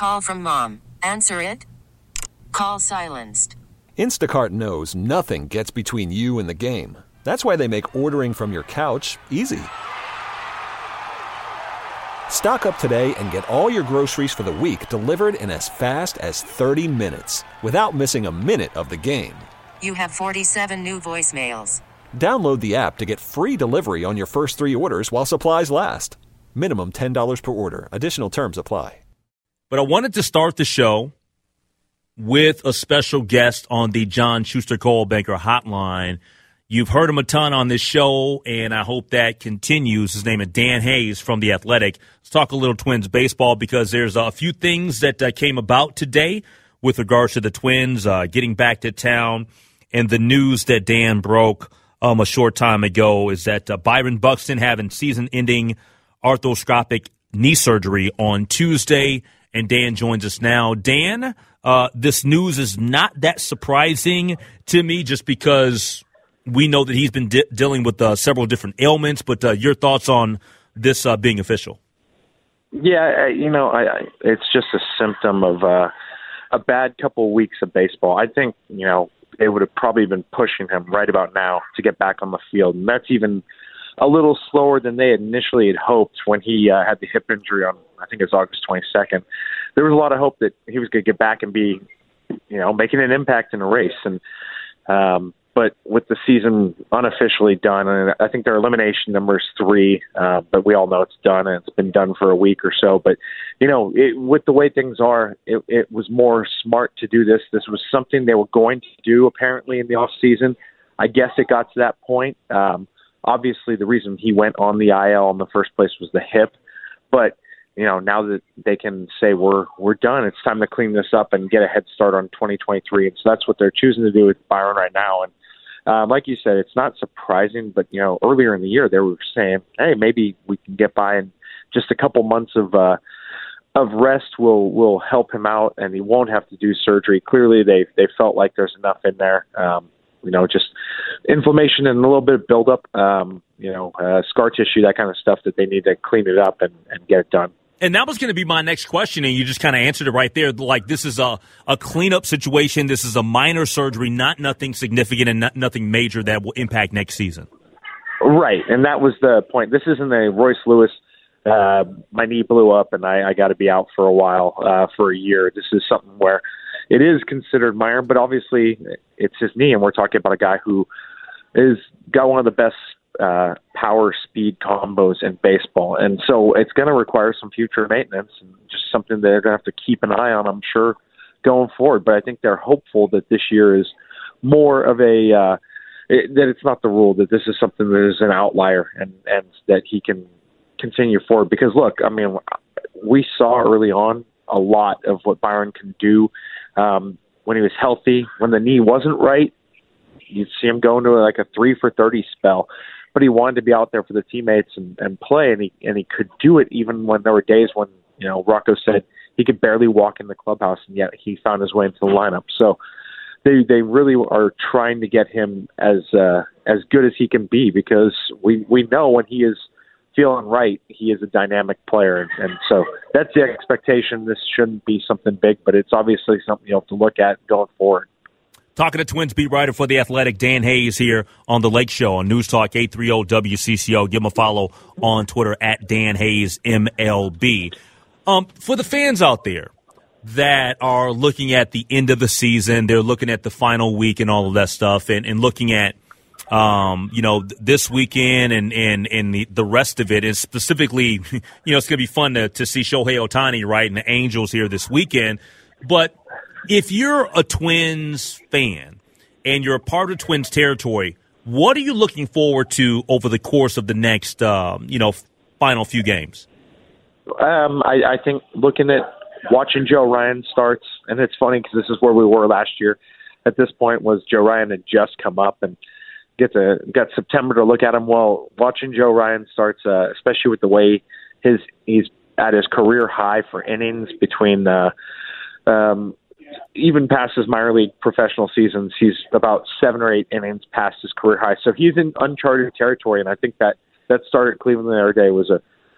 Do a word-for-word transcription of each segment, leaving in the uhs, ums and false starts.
Call from mom. Answer it. Call silenced. Instacart knows nothing gets between you and the game. That's why they make ordering from your couch easy. Stock up today and get all your groceries for the week delivered in as fast as thirty minutes without missing a minute of the game. You have forty-seven new voicemails. Download the app to get free delivery on your first three orders while supplies last. Minimum ten dollars per order. Additional terms apply. But I wanted to start the show with a special guest on the John Schuster Coldwell Banker Hotline. You've heard him a ton on this show, and I hope that continues. His name is Dan Hayes from The Athletic. Let's talk a little Twins baseball because there's a few things that uh, came about today with regards to the Twins uh, getting back to town. And the news that Dan broke um, a short time ago is that uh, Byron Buxton having season-ending arthroscopic knee surgery on Tuesday. And Dan joins us now. Dan, uh, this news is not that surprising to me just because we know that he's been de- dealing with uh, several different ailments. But uh, your thoughts on this uh, being official? Yeah, you know, I, I, it's just a symptom of uh, a bad couple of weeks of baseball. I think, you know, they would have probably been pushing him right about now to get back on the field. And that's even a little slower than they initially had hoped when he uh, had the hip injury on, I think it was August twenty-second. There was a lot of hope that he was going to get back and be, you know, making an impact in a race. And um, but with the season unofficially done, and I think their elimination number is three, uh, but we all know it's done, and it's been done for a week or so. But, you know, it, with the way things are, it, it was more smart to do this. This was something they were going to do, apparently, in the off season. I guess it got to that point. Um, obviously, the reason he went on the I L in the first place was the hip. But, you know, now that they can say we're we're done, it's time to clean this up and get a head start on twenty twenty-three. And so that's what they're choosing to do with Byron right now. And um, like you said, it's not surprising, but, you know, earlier in the year they were saying, hey, maybe we can get by in just a couple months of uh, of rest will will help him out, and he won't have to do surgery. Clearly, they they felt like there's enough in there. Um, you know, just inflammation and a little bit of buildup, um, you know, uh, scar tissue, that kind of stuff that they need to clean it up and, and get it done. And that was going to be my next question, and you just kind of answered it right there. Like, this is a, a cleanup situation. This is a minor surgery, not nothing significant and not, nothing major that will impact next season. Right, and that was the point. This isn't a Royce Lewis, uh, my knee blew up and I, I got to be out for a while, uh, for a year. This is something where it is considered minor, but obviously it's his knee, and we're talking about a guy who is got one of the best uh, power speed combos in baseball. And so it's going to require some future maintenance and just something they're going to have to keep an eye on, I'm sure, going forward. But I think they're hopeful that this year is more of a, uh, it, that it's not the rule, that this is something that is an outlier and, and that he can continue forward. Because look, I mean, we saw early on a lot of what Byron can do um, when he was healthy. When the knee wasn't right, you'd see him go into like a three for thirty spell. But he wanted to be out there for the teammates and, and play, and he and he could do it even when there were days when, you know, Rocco said he could barely walk in the clubhouse, and yet he found his way into the lineup. So they they really are trying to get him as uh, as good as he can be, because we, we know when he is feeling right, he is a dynamic player, and, and so that's the expectation. This shouldn't be something big, but it's obviously something you have to look at going forward. Talking to Twins beat writer for The Athletic, Dan Hayes, here on The Lake Show on News Talk eight thirty W C C O. Give him a follow on Twitter at Dan Hayes M L B. Um, for the fans out there that are looking at the end of the season, they're looking at the final week and all of that stuff, and, and looking at, um, you know, this weekend and, and, and the, the rest of it, and specifically, you know, it's going to be fun to, to see Shohei Ohtani, right, and the Angels here this weekend. But if you're a Twins fan and you're a part of Twins territory, what are you looking forward to over the course of the next, um, you know, final few games? Um, I, I think looking at watching Joe Ryan starts, and it's funny because this is where we were last year. At this point, was Joe Ryan had just come up and get to got September to look at him. Well, watching Joe Ryan starts, uh, especially with the way his he's at his career high for innings between. Uh, um, Even past his minor league professional seasons, he's about seven or eight innings past his career high. So he's in uncharted territory, and I think that that start at Cleveland the other day was a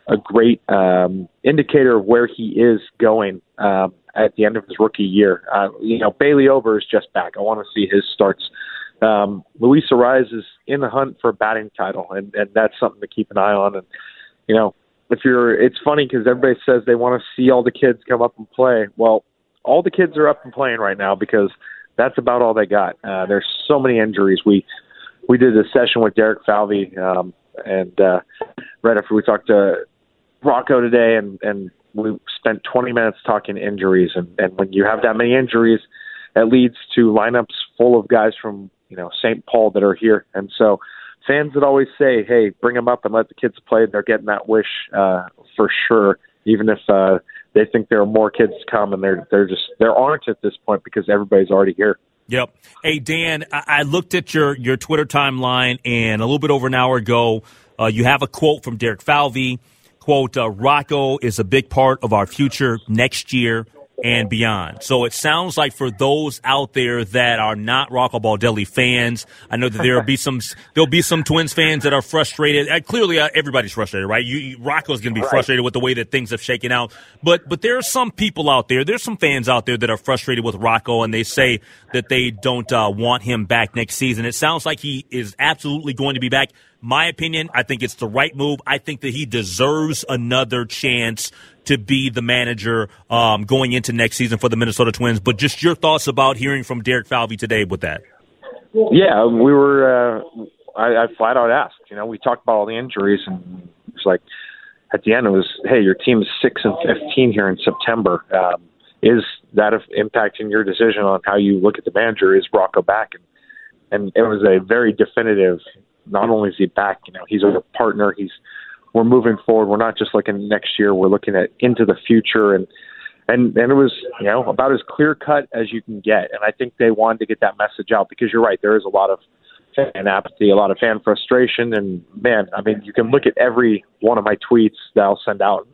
a great um, indicator of where he is going um, at the end of his rookie year. Uh, you know, Bailey Ober is just back. I want to see his starts. Um, Luis Arraez is in the hunt for a batting title, and, and that's something to keep an eye on. And, you know, if you're, it's funny because everybody says they want to see all the kids come up and play. Well, all the kids are up and playing right now because that's about all they got. Uh, there's so many injuries. We, we did a session with Derek Falvey, um, and uh, right after we talked to Rocco today, and, and we spent twenty minutes talking injuries. And, and when you have that many injuries, it leads to lineups full of guys from, you know, Saint Paul that are here. And so fans that always say, hey, bring them up and let the kids play, they're getting that wish uh, for sure, even if uh, they think there are more kids to come, and they're, they're just, there aren't at this point because everybody's already here. Yep. Hey, Dan, I looked at your, your Twitter timeline, and a little bit over an hour ago, uh, you have a quote from Derek Falvey, quote, uh, Rocco is a big part of our future next year and beyond. So it sounds like for those out there that are not Rocco Baldelli fans, I know that there'll be some there'll be some Twins fans that are frustrated. Uh, clearly, uh, everybody's frustrated, right? You, you, Rocco's going to be right. frustrated with the way that things have shaken out. But but there are some people out there, there's some fans out there that are frustrated with Rocco, and they say that they don't uh, want him back next season. It sounds like he is absolutely going to be back. My opinion, I think it's the right move. I think that he deserves another chance to be the manager um, going into next season for the Minnesota Twins. But just your thoughts about hearing from Derek Falvey today with that. Yeah, we were uh, – I, I flat out asked. You know, we talked about all the injuries, and it's like at the end it was, hey, your team's six and fifteen here in September. Um, is that impacting your decision on how you look at the manager? Is Rocco back? And, and it was a very definitive – not only is he back, you know, he's our partner. He's we're moving forward. We're not just looking next year. We're looking at into the future, and and and it was, you know, about as clear cut as you can get. And I think they wanted to get that message out because you're right. There is a lot of fan apathy, a lot of fan frustration, and man, I mean, you can look at every one of my tweets that I'll send out.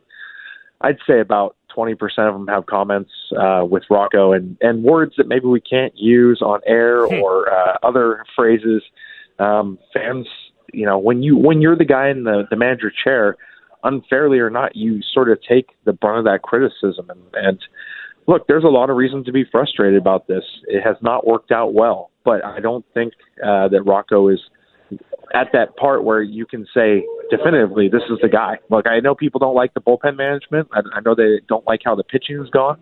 I'd say about twenty percent of them have comments uh, with Rocco and and words that maybe we can't use on air or uh, other phrases. Um, fans, you know, when you when you're the guy in the, the manager chair, unfairly or not, you sort of take the brunt of that criticism. And, and look, there's a lot of reason to be frustrated about this. It has not worked out well, but I don't think uh, that Rocco is at that part where you can say definitively this is the guy. Look, I know people don't like the bullpen management. I, I know they don't like how the pitching has gone.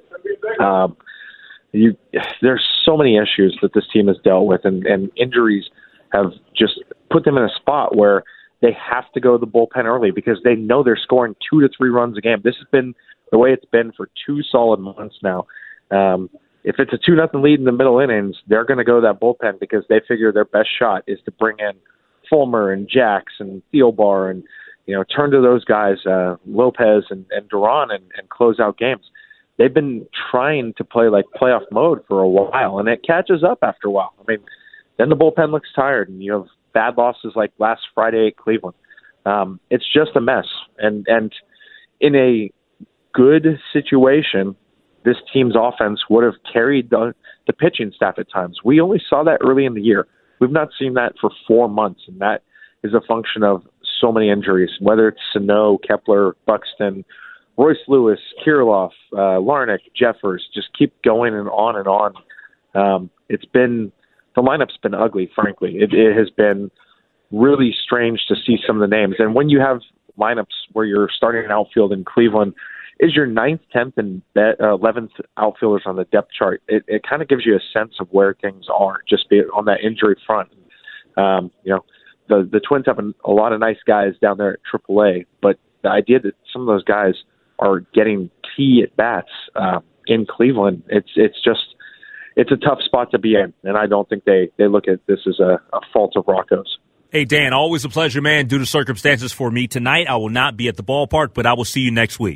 Um, you, there's so many issues that this team has dealt with, and, and injuries have just put them in a spot where they have to go to the bullpen early because they know they're scoring two to three runs a game. This has been the way it's been for two solid months now. Um, if it's a two nothing lead in the middle innings, they're going to go to that bullpen because they figure their best shot is to bring in Fulmer and Jax and Thielbar and, you know, turn to those guys, uh, Lopez and, and Duran, and, and close out games. They've been trying to play like playoff mode for a while, and it catches up after a while. I mean, then the bullpen looks tired, and you have bad losses like last Friday at Cleveland. Um, it's just a mess. And and in a good situation, this team's offense would have carried the, the pitching staff at times. We only saw that early in the year. We've not seen that for four months, and that is a function of so many injuries, whether it's Sano, Kepler, Buxton, Royce Lewis, Kirilloff, uh, Larnach, Jeffers, just keep going and on and on. Um, it's been... The lineup's been ugly, frankly. It, it has been really strange to see some of the names. And when you have lineups where you're starting an outfield in Cleveland, is your ninth, tenth, and eleventh outfielders on the depth chart, it, it kind of gives you a sense of where things are, just be on that injury front. Um, you know, the the Twins have a, a lot of nice guys down there at triple A, but the idea that some of those guys are getting key at bats uh, in Cleveland, it's it's just it's a tough spot to be in, and I don't think they, they look at this as a, a fault of Rocco's. Hey, Dan, always a pleasure, man. Due to circumstances for me tonight, I will not be at the ballpark, but I will see you next week.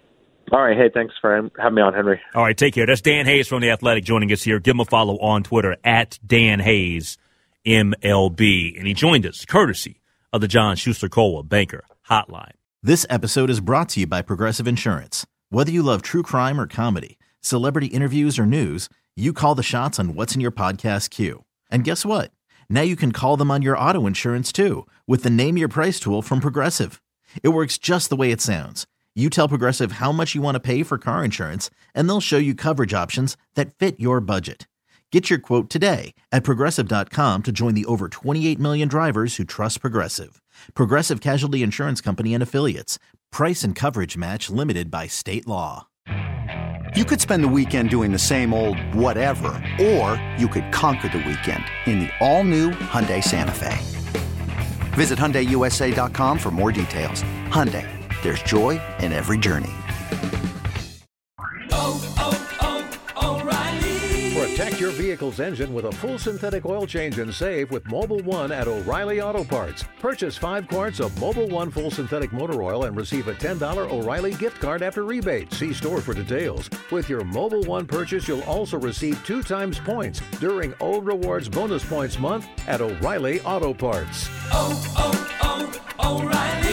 All right. Hey, thanks for having me on, Henry. All right, take care. That's Dan Hayes from The Athletic joining us here. Give him a follow on Twitter, at Dan Hayes M L B. And he joined us courtesy of the John Schuster Cola Banker Hotline. This episode is brought to you by Progressive Insurance. Whether you love true crime or comedy, celebrity interviews or news, you call the shots on what's in your podcast queue. And guess what? Now you can call them on your auto insurance too with the Name Your Price tool from Progressive. It works just the way it sounds. You tell Progressive how much you want to pay for car insurance, and they'll show you coverage options that fit your budget. Get your quote today at Progressive dot com to join the over twenty-eight million drivers who trust Progressive. Progressive Casualty Insurance Company and Affiliates. Price and coverage match limited by state law. You could spend the weekend doing the same old whatever, or you could conquer the weekend in the all-new Hyundai Santa Fe. Visit Hyundai U S A dot com for more details. Hyundai, there's joy in every journey. Oh, oh, oh, O'Reilly. Protect your vehicle's engine with a full synthetic oil change and save with Mobil one at O'Reilly Auto Parts. Purchase five quarts of Mobil one full synthetic motor oil and receive a ten dollars O'Reilly gift card after rebate. See store for details. With your Mobil one purchase, you'll also receive two times points during O Rewards Bonus Points Month at O'Reilly Auto Parts. Oh, oh, oh, O'Reilly.